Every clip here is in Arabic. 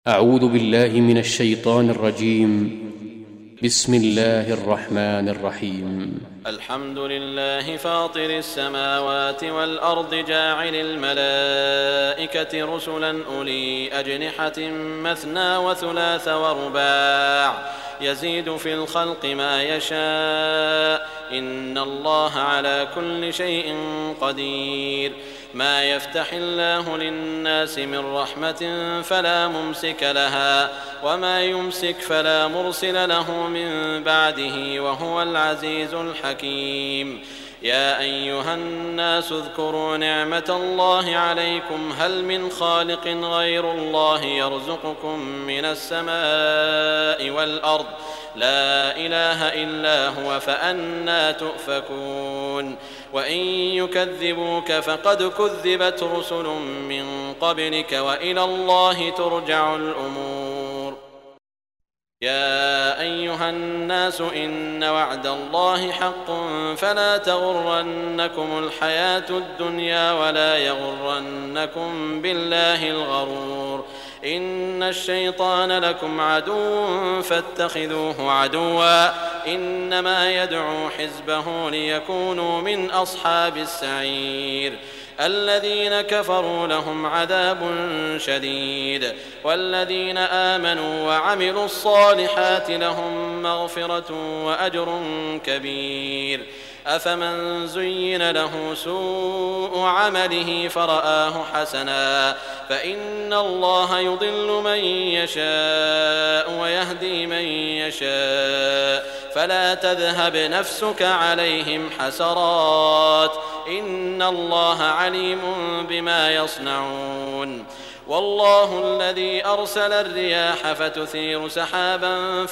أعوذ بالله من الشيطان الرجيم. بسم الله الرحمن الرحيم. الحمد لله فاطر السماوات والأرض جاعل الملائكة رسلا أولي أجنحة مثنى وثلاث ورباع يزيد في الخلق ما يشاء إن الله على كل شيء قدير. ما يفتح الله للناس من رحمة فلا ممسك لها وما يمسك فلا مرسل له من بعده وهو العزيز الحكيم. يا أيها الناس اذكروا نعمة الله عليكم هل من خالق غير الله يرزقكم من السماء والأرض لا إله إلا هو فأنى تؤفكون. وإن يكذبوك فقد كذبت رسل من قبلك وإلى الله ترجع الأمور. يا أيها الناس إن وعد الله حق فلا تغرنكم الحياة الدنيا ولا يغرنكم بالله الغرور. إن الشيطان لكم عدو فاتخذوه عدوا إنما يدعو حزبه ليكونوا من أصحاب السعير. الذين كفروا لهم عذاب شديد والذين آمنوا وعملوا الصالحات لهم مغفرة وأجر كبير. أفمن زين له سوء عمله فرآه حسنا فإن الله يضل من يشاء ويهدي من يشاء فلا تذهب نفسك عليهم حسرات إن الله عليم بما يصنعون. والله الذي أرسل الرياح فتثير سحابا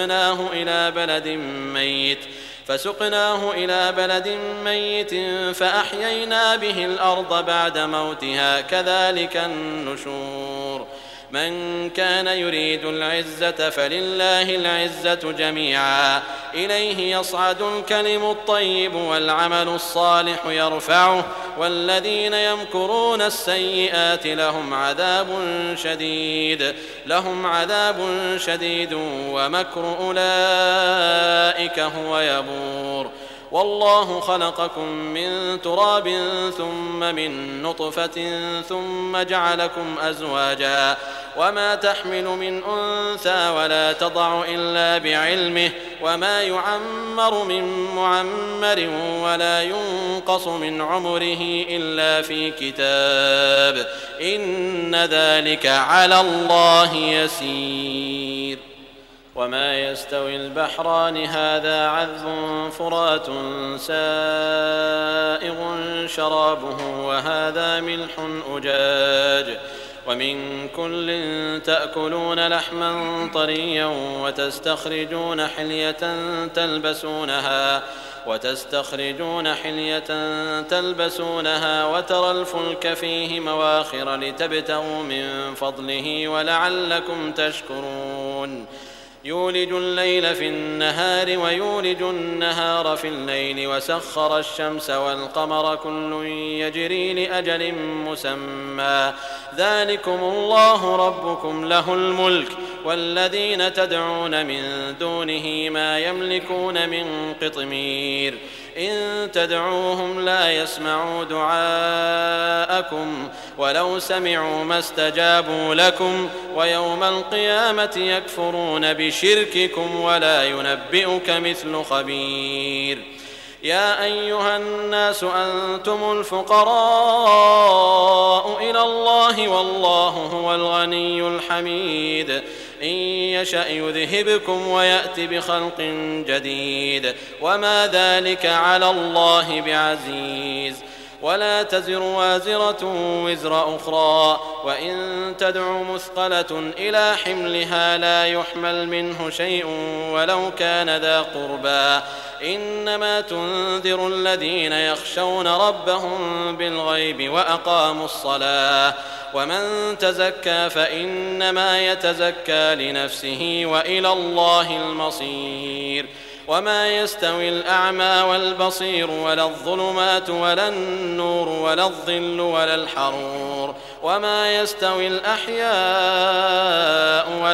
فسقناه إلى بلد ميت فأحيينا به الأرض بعد موتها كذلك النشور. من كان يريد العزة فلله العزة جميعا إليه يصعد الكلم الطيب والعمل الصالح يرفعه والذين يمكرون السيئات لهم عذاب شديد ومكر أولئك هو يبور. والله خلقكم من تراب ثم من نطفة ثم جعلكم أزواجا وما تحمل من أنثى ولا تضع إلا بعلمه وما يعمر من معمر ولا ينقص من عمره إلا في كتاب إن ذلك على الله يسير. وما يستوي البحران هذا عذب فرات سائغ شرابه وهذا ملح أجاج ومن كل تأكلون لحما طريا وتستخرجون حلية تلبسونها وترى الفلك فيه مواخر لتبتغوا من فضله ولعلكم تشكرون. يولج الليل في النهار ويولج النهار في الليل وسخر الشمس والقمر كل يجري لأجل مسمى ذلكم الله ربكم له الملك والذين تدعون من دونه ما يملكون من قطمير. إن تدعوهم لا يسمعوا دعاءكم ولو سمعوا ما استجابوا لكم ويوم القيامة يكفرون بشرككم ولا ينبئك مثل خبير. يا أيها الناس أنتم الفقراء إلى الله والله هو الغني الحميد. إن يشأ يذهبكم ويأت بخلق جديد وما ذلك على الله بعزيز. ولا تزر وازرة وزر أخرى وإن تدع مثقلة إلى حملها لا يحمل منه شيء ولو كان ذا قربى إنما تنذر الذين يخشون ربهم بالغيب وأقاموا الصلاة ومن تزكى فإنما يتزكى لنفسه وإلى الله المصير. وما يستوي الأعمى والبصير ولا الظلمات ولا النور ولا الظل ولا الحرور وما يستوي الأحياء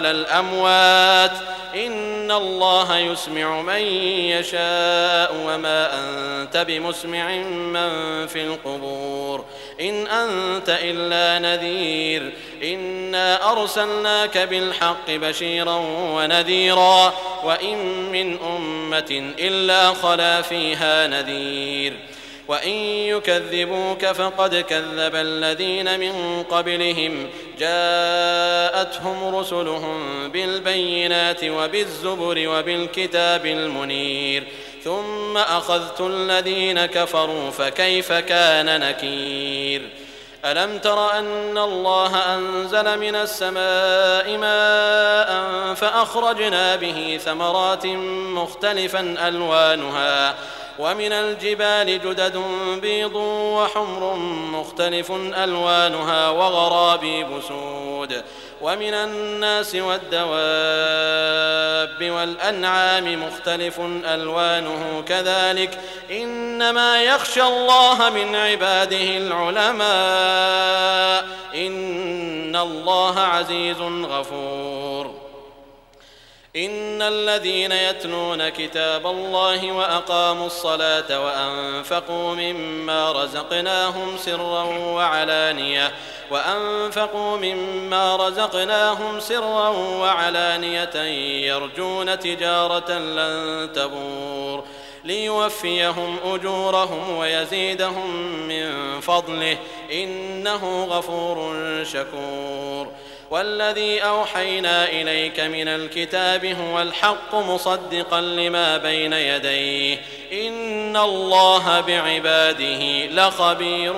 على الأموات إن الله يسمع من يشاء وما أنت بمسمع من في القبور إن أنت إلا نذير إنا أرسلناك بالحق بشيرا ونذيرا وإن من أمة إلا خلا فيها نذير وإن يكذبوك فقد كذب الذين من قبلهم جاءتهم رسلهم بالبينات وبالزبر وبالكتاب المنير ثم أخذت الذين كفروا فكيف كان نكير ألم تر أن الله أنزل من السماء ماء فأخرجنا به ثمرات مختلفا ألوانها ومن الجبال جدد بيض وحمر مختلف ألوانها وغرابيب سود ومن الناس والدواب والأنعام مختلف ألوانه كذلك إنما يخشى الله من عباده العلماء إن الله عزيز غفور إن الذين يتلون كتاب الله وأقاموا الصلاة وأنفقوا مما رزقناهم سرا وعلانية يرجون تجارة لن تبور ليوفيهم أجورهم ويزيدهم من فضله إنه غفور شكور والذي أوحينا إليك من الكتاب هو الحق مصدقا لما بين يديه إن الله بعباده لخبير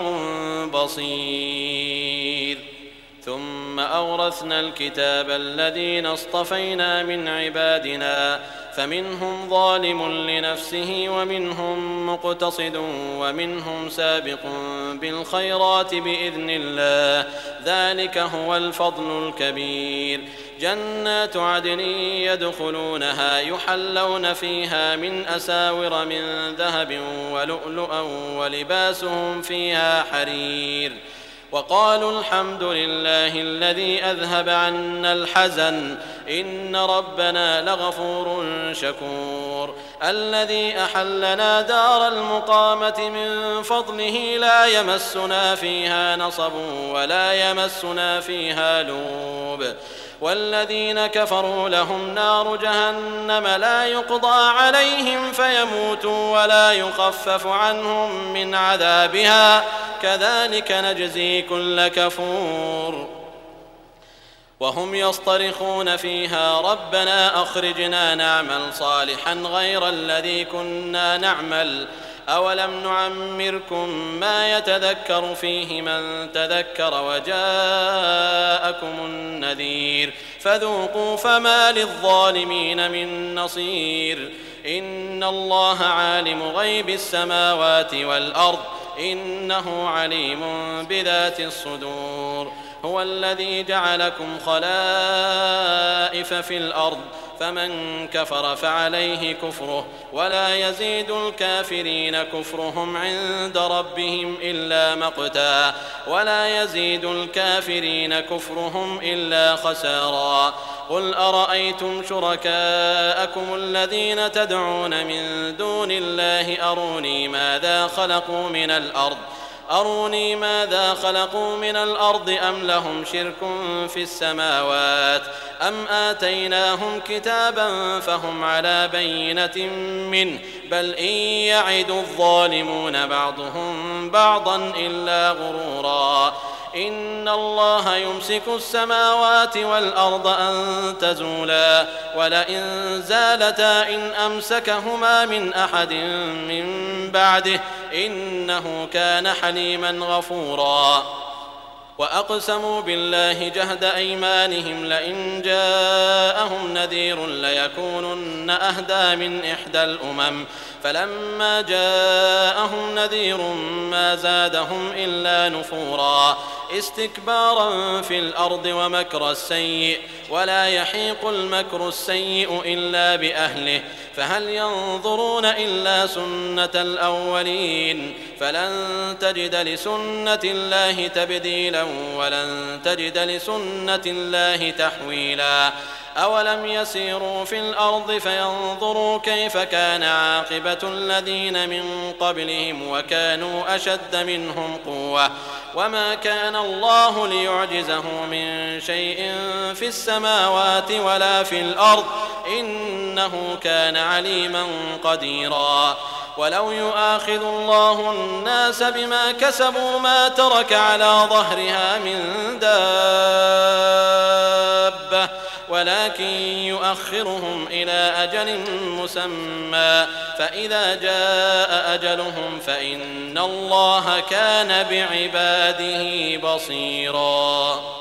بصير ثم أورثنا الكتاب الذين اصطفينا من عبادنا فمنهم ظالم لنفسه ومنهم مقتصد ومنهم سابق بالخيرات بإذن الله ذلك هو الفضل الكبير جنات عدن يدخلونها يحلون فيها من أساور من ذهب ولؤلؤا ولباسهم فيها حرير وقالوا الحمد لله الذي أذهب عنا الحزن إن ربنا لغفور شكور الذي أحلنا دار المقامة من فضله لا يمسنا فيها نصب ولا يمسنا فيها لوب والذين كفروا لهم نار جهنم لا يقضى عليهم فيموتوا ولا يخفف عنهم من عذابها كذلك نجزي كل كفور وهم يصطرخون فيها ربنا أخرجنا نعمل صالحا غير الذي كنا نعمل أولم نعمركم ما يتذكر فيه من تذكر وجاءكم النذير فذوقوا فما للظالمين من نصير إن الله عالم غيب السماوات والأرض إنه عليم بذات الصدور هو الذي جعلكم خلائف في الأرض فمن كفر فعليه كفره ولا يزيد الكافرين كفرهم عند ربهم إلا مقتا ولا يزيد الكافرين كفرهم إلا خسارا قل أرأيتم شركاءكم الذين تدعون من دون الله أروني ماذا خلقوا من الأرض أم لهم شرك في السماوات أم آتيناهم كتابا فهم على بينة منه بل إن يعد الظالمون بعضهم بعضا إلا غرورا إن الله يمسك السماوات والأرض أن تزولا ولئن زالتا إن أمسكهما من أحد من بعده إنه كان حليما غفورا وأقسموا بالله جهد أيمانهم لئن جاءهم نذير ليكونن أهدى من إحدى الأمم فلما جاءهم نذير ما زادهم إلا نفورا استكبارا في الأرض ومكر السيء ولا يحيق المكر السيء إلا بأهله فهل ينظرون إلا سنة الأولين فلن تجد لسنة الله تبديلا ولن تجد لسنة الله تحويلا أولم يسيروا في الأرض فينظروا كيف كان عاقبة الذين من قبلهم وكانوا أشد منهم قوة وما كان الله ليعجزه من شيء في السماوات ولا في الأرض إنه كان عليما قديرا ولو يؤاخذ الله الناس بما كسبوا ما ترك على ظهرها من دابة ولكن يؤخرهم إلى أجل مسمى فإذا جاء أجلهم فإن الله كان بعباده بصيرا.